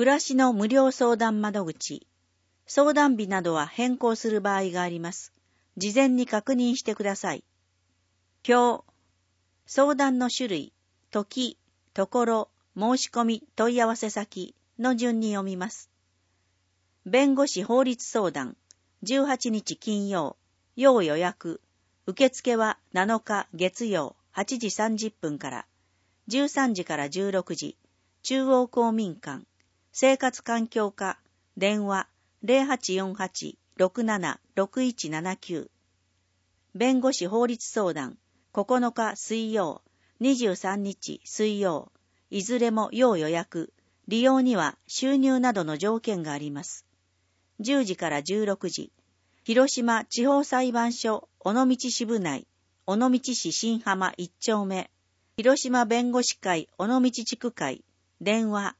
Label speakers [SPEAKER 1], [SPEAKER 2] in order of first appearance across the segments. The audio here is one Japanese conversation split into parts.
[SPEAKER 1] 暮らしの無料相談窓口。相談日などは変更する場合があります。事前に確認してください。表、相談の種類、時、ところ、申し込み、問い合わせ先の順に読みます。弁護士法律相談、18日金曜、要予約。受付は7日月曜8時30分から、13時から16時、中央公民館、生活環境課、電話0848-676179。弁護士法律相談、9日水曜、23日水曜、いずれも要予約、利用には収入などの条件があります。10時から16時、広島地方裁判所尾道支部内、尾道市新浜1丁目、広島弁護士会尾道地区会、電話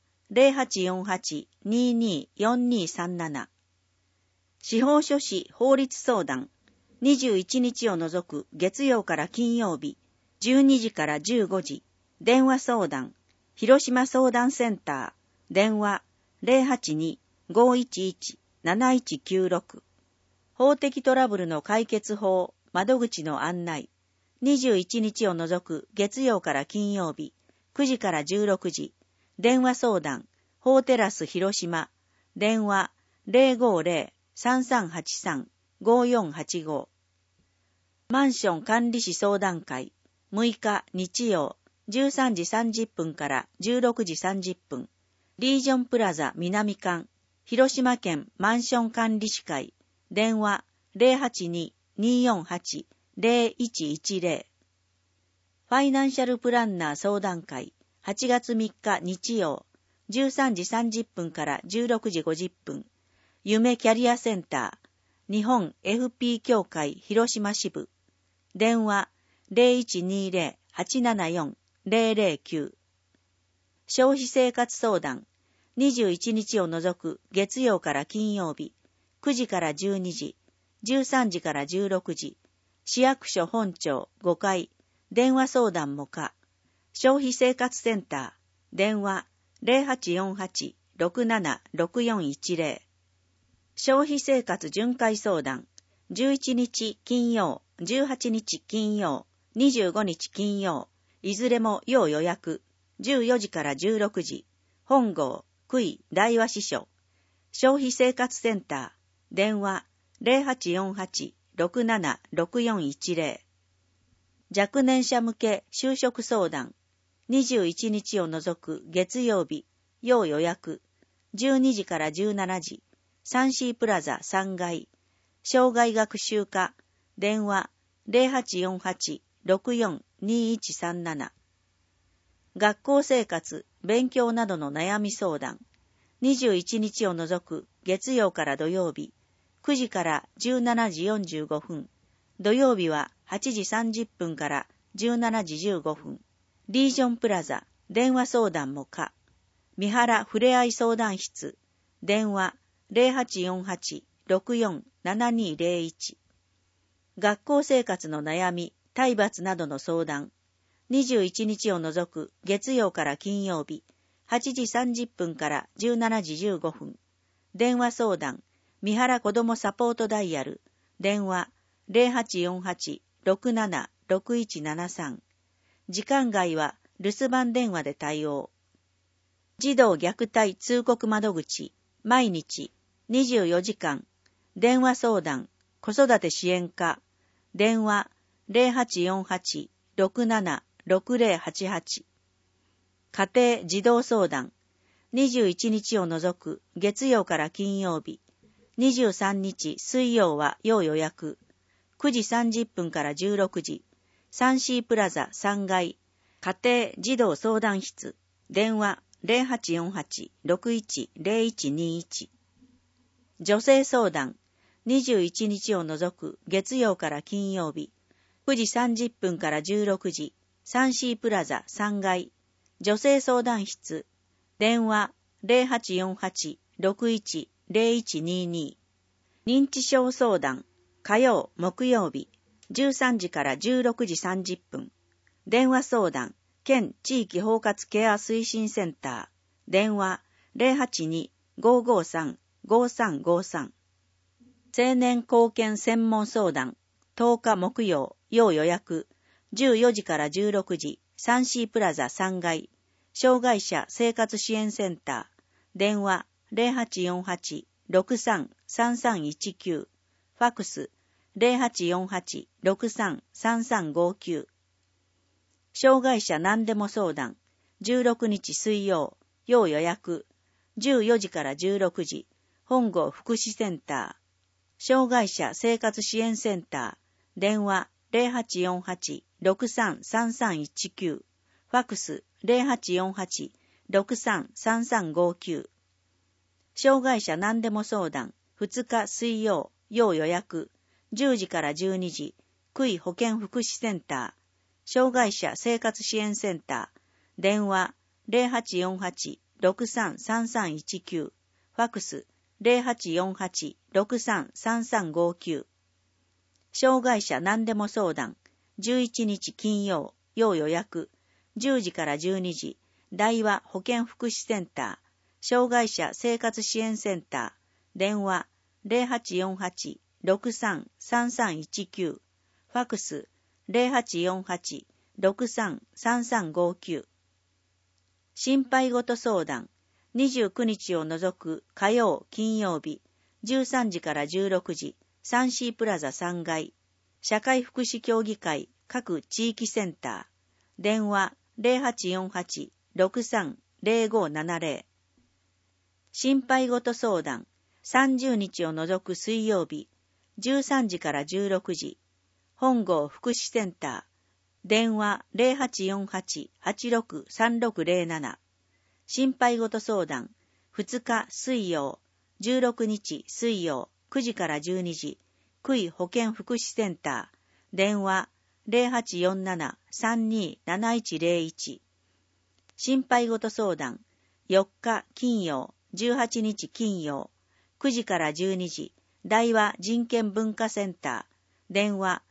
[SPEAKER 1] 0848-224237。司法書士法律相談、21日を除く月曜から金曜日、12時から15時、電話相談、広島相談センター、電話082-511-7196。法的トラブルの解決法、窓口の案内、21日を除く月曜から金曜日、9時から16時、電話相談、法テラス広島、電話050-3383-5485。マンション管理士相談会、6日日曜、13時30分から16時30分、リージョンプラザ南館、広島県マンション管理士会、電話082-248-0110。ファイナンシャルプランナー相談会、8月3日日曜、13時30分から16時50分、夢キャリアセンター、日本 FP 協会広島支部、電話0120-874-009。消費生活相談、21日を除く月曜から金曜日、9時から12時、13時から16時、市役所本庁5階、電話相談も可。消費生活センター、電話0848-676410。消費生活巡回相談、11日金曜、18日金曜、25日金曜、いずれも要予約、14時から16時、本郷、杭大和支所、消費生活センター、電話0848-676410。若年者向け就職相談、21日を除く月曜日、要予約、12時から17時、サンシープラザ3階、障害学習課、電話0848-642137。学校生活、勉強などの悩み相談、21日を除く月曜から土曜日、9時から17時45分、土曜日は8時30分から17時15分、リージョンプラザ、電話相談も可。三原ふれあい相談室、電話0848-647201。学校生活の悩み、体罰などの相談、21日を除く月曜から金曜日、8時30分から17時15分、電話相談、三原子どもサポートダイヤル、電話0848-676173。時間外は留守番電話で対応。児童虐待通告窓口、毎日24時間、電話相談、子育て支援課、電話0848-676088。家庭児童相談、21日を除く月曜から金曜日、23日水曜は要予約、9時30分から16時、サンシープラザ3階、家庭児童相談室、電話0848-610121。女性相談、21日を除く月曜から金曜日、9時30分から16時、サンシープラザ3階、女性相談室、電話0848-610122。認知症相談、火曜、木曜日、13時から16時30分。電話相談、県地域包括ケア推進センター、電話 082-553-5353。青年貢献専門相談、10日木曜、要予約、14時から16時、3C プラザ3階、障害者生活支援センター、電話0848-63-3319、ファクス0848-63-3359。障害者何でも相談、16日水曜、要予約、14時から16時、本郷福祉センター、障害者生活支援センター、電話0848-63-3319、ファクス0848-63-3359。障害者何でも相談、2日水曜、要予約、10時から12時、区医保健福祉センター、障害者生活支援センター、電話0848-63-3319、ファクス0848-63-3359。障害者何でも相談、11日金曜、要予約、10時から12時、大和保健福祉センター、障害者生活支援センター、電話0848-63-3319、ファクス0848-63-3359。心配事相談、29日を除く火曜、金曜日、13時から16時、3C プラザ3階、社会福祉協議会各地域センター、電話0848-63-0570。心配事相談、30日を除く水曜日、13時から16時、本郷福祉センター、電話0848-863607。心配事相談、2日水曜、16日水曜、9時から12時、区医保健福祉センター、電話0847-327101。心配事相談、4日金曜、18日金曜、9時から12時、大和人権文化センター、電話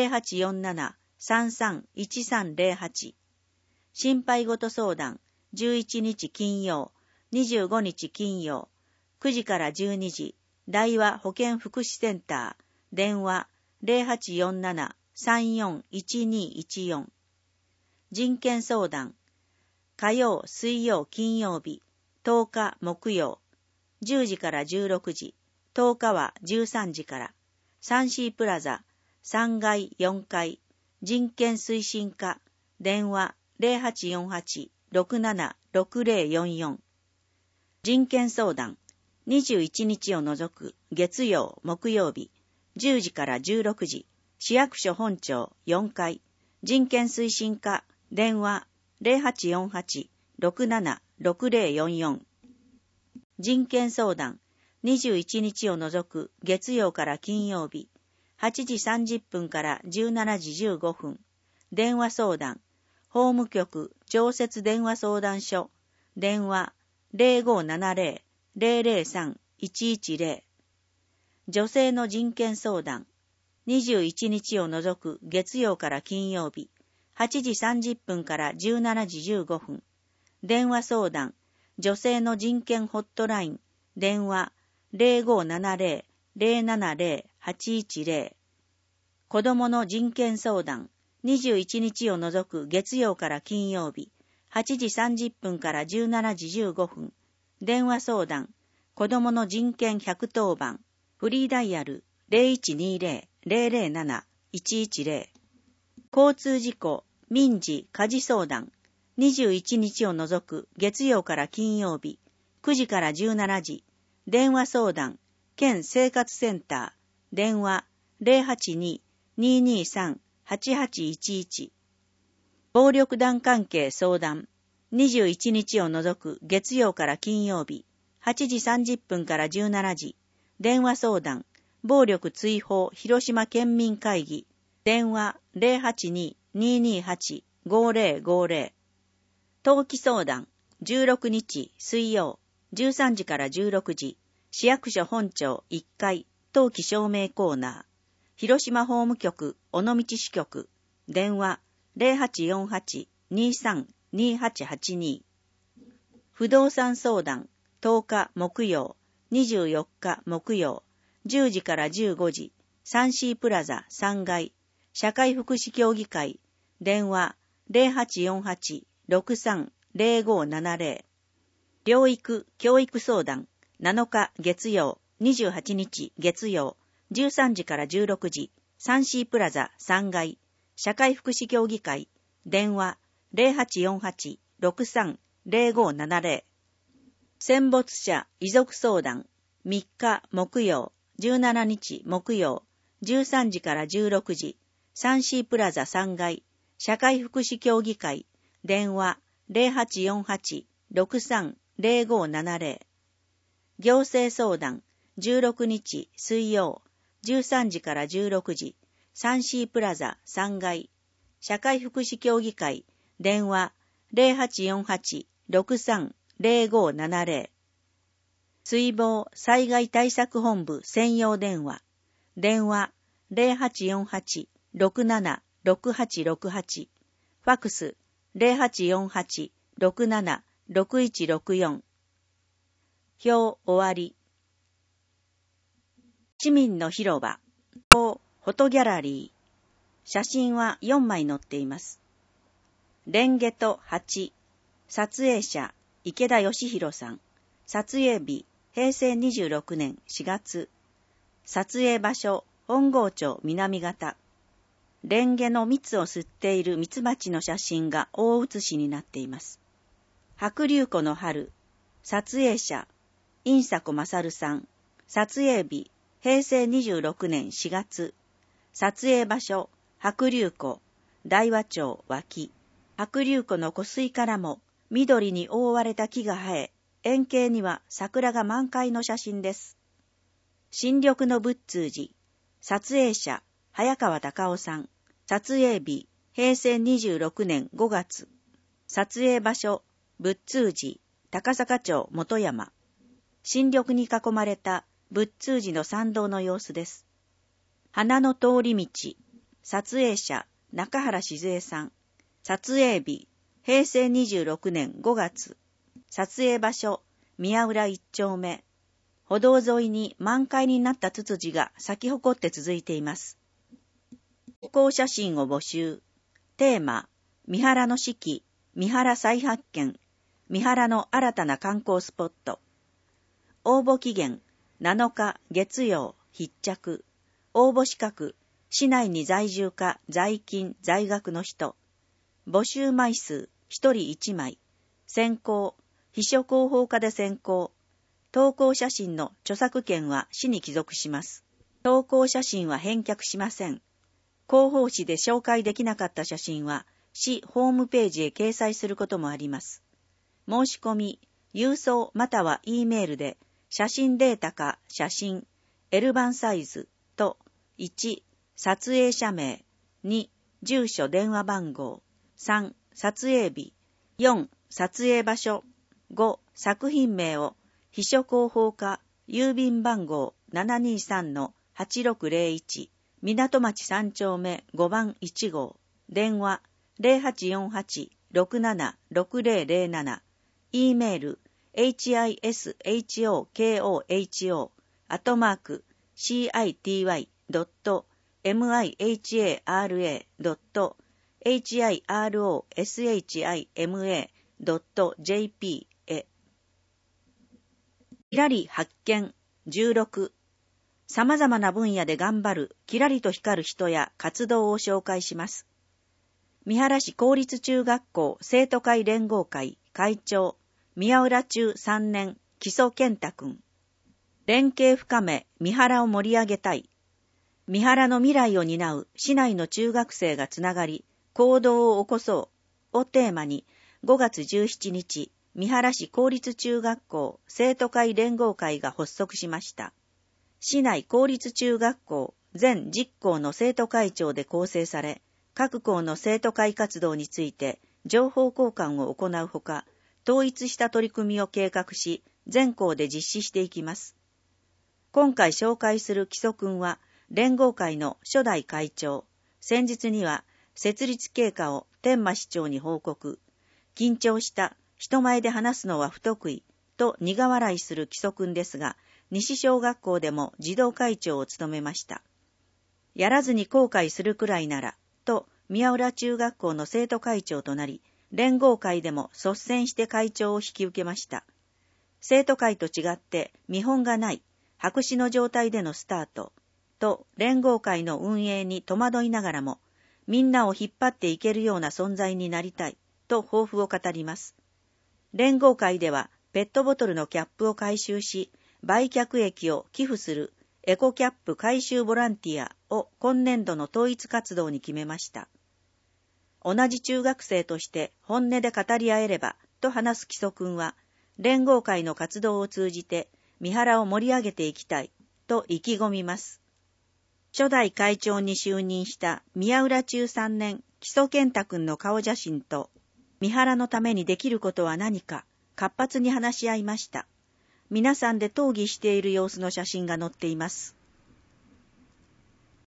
[SPEAKER 1] 0847-331308。心配事相談、11日金曜、25日金曜、9時から12時、大和保健福祉センター、電話0847-341214。人権相談、火曜、水曜、金曜日、10日木曜、10時から16時、10日は13時から、3C プラザ、3階4階、人権推進課、電話0848-676044。人権相談、21日を除く月曜、木曜日、10時から16時、市役所本庁4階、人権推進課、電話0848-676044。人権相談、21日を除く月曜から金曜日、8時30分から17時15分、電話相談、法務局常設電話相談所、電話0570-003-110。女性の人権相談、21日を除く月曜から金曜日、8時30分から17時15分、電話相談、女性の人権ホットライン、電話0570-070-810。子どもの人権相談、21日を除く月曜から金曜日、8時30分から17時15分、電話相談、子どもの人権110番、フリーダイヤル 0120-007-110。交通事故、民事、家事相談、21日を除く月曜から金曜日、9時から17時、電話相談、県生活センター、電話082-223-8811。暴力団関係相談、21日を除く月曜から金曜日、8時30分から17時、電話相談、暴力追放広島県民会議、電話082-228-5050。登記相談、16日水曜、13時から16時、市役所本庁1階、登記証明コーナー、広島法務局尾道支局、電話0848-23-2882。不動産相談、 10日木曜、24日木曜、10時から15時、サンシープラザ3階、社会福祉協議会、電話 0848-630570。療育・教育相談、7日月曜、28日月曜、13時から16時、サンシープラザ3階、社会福祉協議会、電話 0848-630570。戦没者遺族相談、3日木曜、17日木曜、13時から16時、サンシープラザ3階、社会福祉協議会、電話 0848-630570。行政相談、16日水曜、13時から16時、サンシープラザ3階、社会福祉協議会、電話 0848-630570。水防災害対策本部専用電話、電話 0848-676868、ファクス 0848-676164。表終わり。市民の広場、フォトギャラリー。写真は4枚載っています。レンゲと蜂。撮影者、池田義弘さん。撮影日、平成26年4月。撮影場所、本郷町南方。レンゲの蜜を吸っている蜜蜂の写真が大写しになっています。白龍湖の春。撮影者、印迫勝さん。撮影日、平成26年4月。撮影場所、白龍湖、大和町脇。白龍湖の湖水からも緑に覆われた木が生え、円形には桜が満開の写真です。新緑の仏通寺。撮影者、早川隆夫さん。撮影日、平成26年5月。撮影場所、仏通寺、高坂町元山。新緑に囲まれた仏通寺の参道の様子です。花の通り道。撮影者、中原静江さん。撮影日、平成26年5月。撮影場所、宮浦1丁目。歩道沿いに満開になったツツジが咲き誇って続いています。投稿写真を募集。テーマ、三原の四季、三原再発見、三原の新たな観光スポット。応募期限、7日月曜、必着。応募資格、市内に在住か在勤、在学の人。募集枚数、1人1枚。選考、秘書広報課で選考。投稿写真の著作権は市に帰属します。投稿写真は返却しません。広報誌で紹介できなかった写真は、市ホームページへ掲載することもあります。申し込み、郵送または E メールで、写真データか写真、L 版サイズと、1、撮影者名、2、住所電話番号、3、撮影日、4、撮影場所、5、作品名を、秘書広報課、郵便番号 723-8601、港町3丁目5番1号、電話 0848-676007、E メール、hishiko.hiro.mihara-hiroshima.jp へ。きらり発見16。様々な分野で頑張るきらりと光る人や活動を紹介します。三原市公立中学校生徒会連合会会長、宮浦中3年木曽健太くん。連携深め三原を盛り上げたい。三原の未来を担う市内の中学生がつながり、行動を起こそうをテーマに5月17日、三原市公立中学校生徒会連合会が発足しました。市内公立中学校全10校の生徒会長で構成され、各校の生徒会活動について情報交換を行うほか、統一した取り組みを計画し、全校で実施していきます。今回紹介する木曽くんは、連合会の初代会長、先日には設立経過を天満市長に報告。緊張した、人前で話すのは不得意、 と苦笑いする木曽くんですが、西小学校でも児童会長を務めました。やらずに後悔するくらいなら、と宮浦中学校の生徒会長となり、連合会でも率先して会長を引き受けました。生徒会と違って見本がない、白紙の状態でのスタート、と連合会の運営に戸惑いながらも、みんなを引っ張っていけるような存在になりたい、と抱負を語ります。連合会では、ペットボトルのキャップを回収し、売却益を寄付するエコキャップ回収ボランティアを今年度の統一活動に決めました。同じ中学生として本音で語り合えればと話す木曽くんは、連合会の活動を通じて三原を盛り上げていきたいと意気込みます。初代会長に就任した宮浦中3年木曽健太くんの顔写真と、三原のためにできることは何か活発に話し合いました。皆さんで討議している様子の写真が載っています。